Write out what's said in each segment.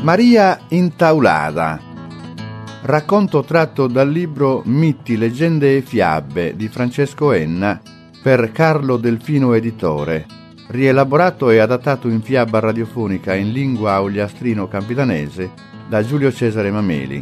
Maria Intaulada. Racconto tratto dal libro Miti, leggende e fiabe di Francesco Enna per Carlo Delfino Editore, rielaborato e adattato in fiaba radiofonica in lingua auliastrino-campidanese da Giulio Cesare Mameli.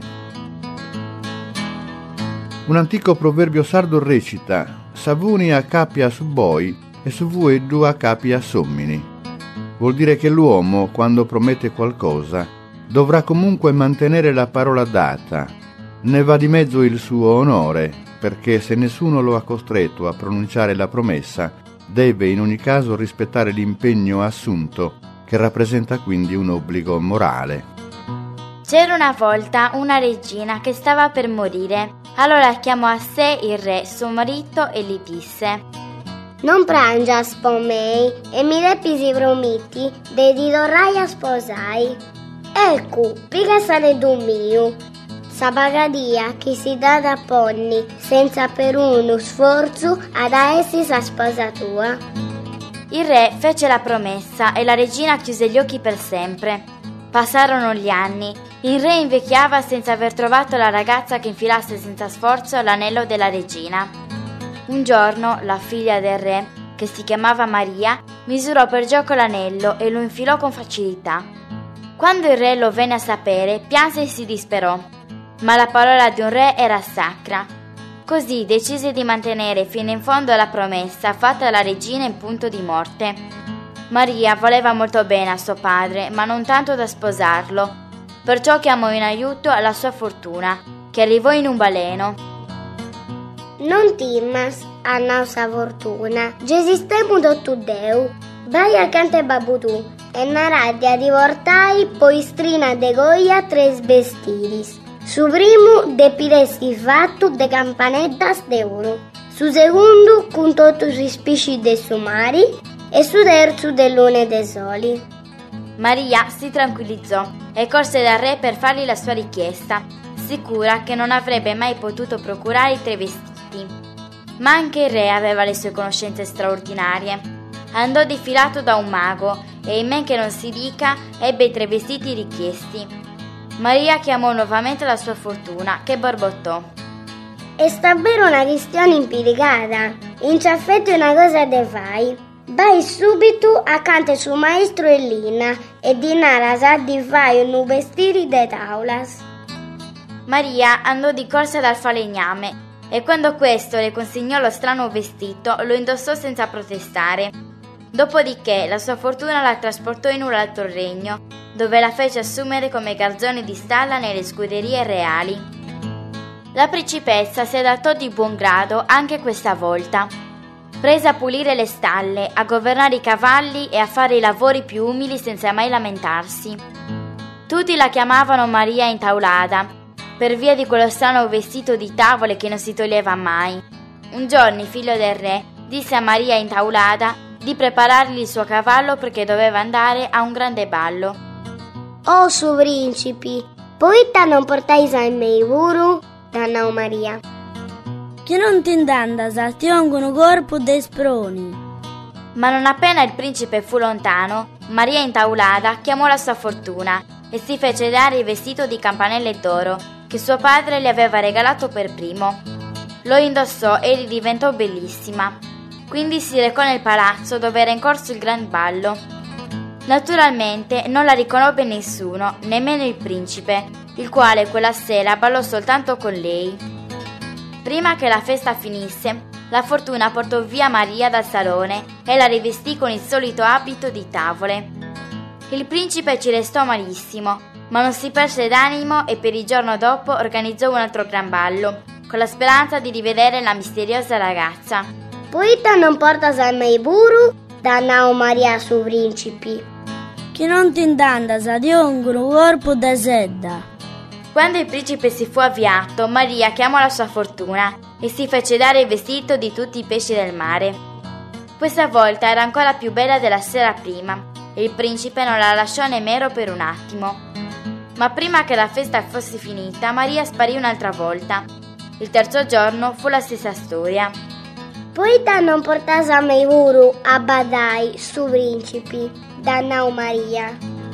Un antico proverbio sardo recita: Savuni a capia su boi e su vueddu a capia sommini. Vuol dire che l'uomo, quando promette qualcosa, dovrà comunque mantenere la parola data. Ne va di mezzo il suo onore, perché se nessuno lo ha costretto a pronunciare la promessa, deve in ogni caso rispettare l'impegno assunto, che rappresenta quindi un obbligo morale. C'era una volta una regina che stava per morire. Allora chiamò a sé il re, suo marito, e gli disse: Non prangias con me e mi repisi promiti de ti torrai a sposai. Ecco, pica sale d'un mio. Sa pagadia che si dà da ponni senza per uno sforzo ad essi sa sposa tua. Il re fece la promessa e la regina chiuse gli occhi per sempre. Passarono gli anni. Il re invecchiava senza aver trovato la ragazza che infilasse senza sforzo l'anello della regina. Un giorno la figlia del re, che si chiamava Maria, misurò per gioco l'anello e lo infilò con facilità. Quando il re lo venne a sapere, pianse e si disperò. Ma la parola di un re era sacra. Così decise di mantenere fino in fondo la promessa fatta alla regina in punto di morte. Maria voleva molto bene a suo padre, ma non tanto da sposarlo. Perciò chiamò in aiuto la sua fortuna, che arrivò in un baleno. Non timmas, a nostra fortuna, gesistemu tu Deu. Vai accanto a babbu tu, e naradia divortai poistrina de goia tres vestiris. Su primu de piresti fattu de campanettas de oro, su segundu con totus ispici de sumari e su terzu de lune de soli. Maria si tranquillizzò e corse dal re per fargli la sua richiesta, sicura che non avrebbe mai potuto procurare i tre vestiti. Ma anche il re aveva le sue conoscenze straordinarie. Andò difilato da un mago e, in men che non si dica, ebbe i tre vestiti richiesti. Maria chiamò nuovamente la sua fortuna, che borbottò: È davvero una questione implicata. In ciaffetto una cosa te fai. Vai subito accanto al suo maestro Elina e dinara sa di fai un vestiti de taulas. Maria andò di corsa dal falegname e quando questo le consegnò lo strano vestito, lo indossò senza protestare. Dopodiché la sua fortuna la trasportò in un altro regno, dove la fece assumere come garzone di stalla nelle scuderie reali. La principessa si adattò di buon grado anche questa volta. Prese a pulire le stalle, a governare i cavalli e a fare i lavori più umili senza mai lamentarsi. Tutti la chiamavano Maria Intaulada, per via di quello strano vestito di tavole che non si toglieva mai. Un giorno il figlio del re disse a Maria Intaulada di preparargli il suo cavallo perché doveva andare a un grande ballo. Oh, su principi, poitta non portais a me vuru? Dannò Maria. Che non ti indandas, ti ongono corpo de sproni. Ma non appena il principe fu lontano, Maria Intaulada chiamò la sua fortuna e si fece dare il vestito di campanelle d'oro che suo padre le aveva regalato per primo. Lo indossò e gli diventò bellissima. Quindi si recò nel palazzo dove era in corso il gran ballo. Naturalmente non la riconobbe nessuno, nemmeno il principe, il quale quella sera ballò soltanto con lei. Prima che la festa finisse, la fortuna portò via Maria dal salone e la rivestì con il solito abito di tavole. Il principe ci restò malissimo, ma non si perse d'animo e per il giorno dopo organizzò un altro gran ballo, con la speranza di rivedere la misteriosa ragazza. Poitta non portas a me buru? Dannò Maria su principi. Che non ti indandas, ti ongono corpo de sedda. Quando il principe si fu avviato, Maria chiamò la sua fortuna e si fece dare il vestito di tutti i pesci del mare. Questa volta era ancora più bella della sera prima e il principe non la lasciò nemmeno per un attimo. Ma prima che la festa fosse finita, Maria sparì un'altra volta. Il terzo giorno fu la stessa storia. Poitta non portas a me vuru a badai su principi, dannò Maria.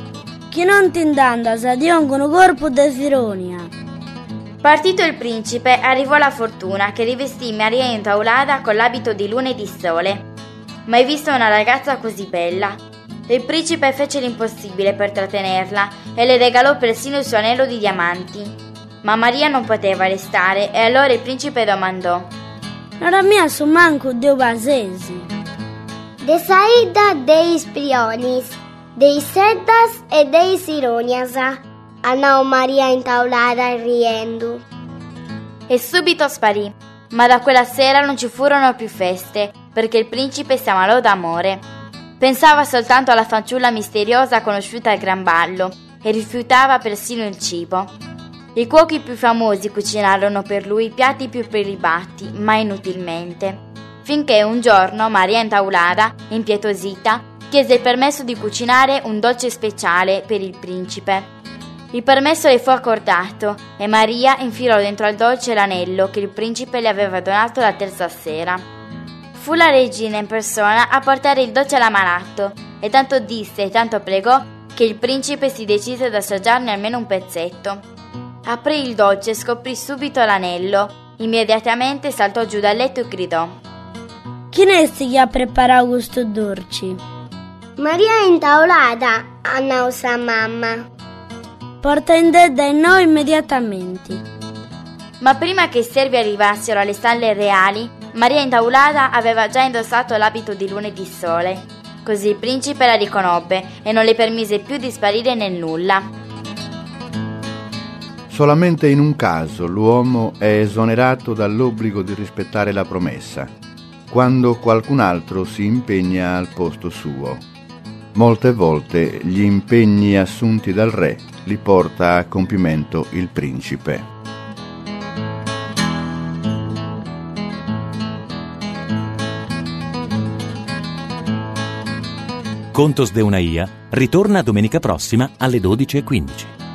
Chi non t'indandas di un corpo de sironia. Partito il principe, arrivò la fortuna che rivestì Maria Intaulada con l'abito di luna e di sole. Mai visto una ragazza così bella. Il principe fece l'impossibile per trattenerla e le regalò persino il suo anello di diamanti. Ma Maria non poteva restare e allora il principe domandò: Non mia su manco Dio basesi. De saída dei sprionis, dei seddas e dei sironias, andò Maria Intaulada riendo. E subito sparì, ma da quella sera non ci furono più feste, perché il principe si ammalò d'amore. Pensava soltanto alla fanciulla misteriosa conosciuta al gran ballo e rifiutava persino il cibo. I cuochi più famosi cucinarono per lui i piatti più prelibati, ma inutilmente. Finché un giorno Maria Intaulada, impietosita, chiese il permesso di cucinare un dolce speciale per il principe. Il permesso le fu accordato e Maria infilò dentro al dolce l'anello che il principe le aveva donato la terza sera. Fu la regina in persona a portare il dolce all'ammalato e tanto disse e tanto pregò che il principe si decise ad assaggiarne almeno un pezzetto. Aprì il dolce e scoprì subito l'anello. Immediatamente saltò giù dal letto e gridò: Chi ne sti che ha preparato questo dolce? Maria Intaulada, andò sua mamma. Porta in dedda in noi immediatamente. Ma prima che i servi arrivassero alle stalle reali, Maria Intaulada aveva già indossato l'abito di luna e di sole. Così il principe la riconobbe e non le permise più di sparire nel nulla. Solamente in un caso l'uomo è esonerato dall'obbligo di rispettare la promessa, quando qualcun altro si impegna al posto suo. Molte volte gli impegni assunti dal re li porta a compimento il principe. Contos de una IA ritorna domenica prossima alle 12:15.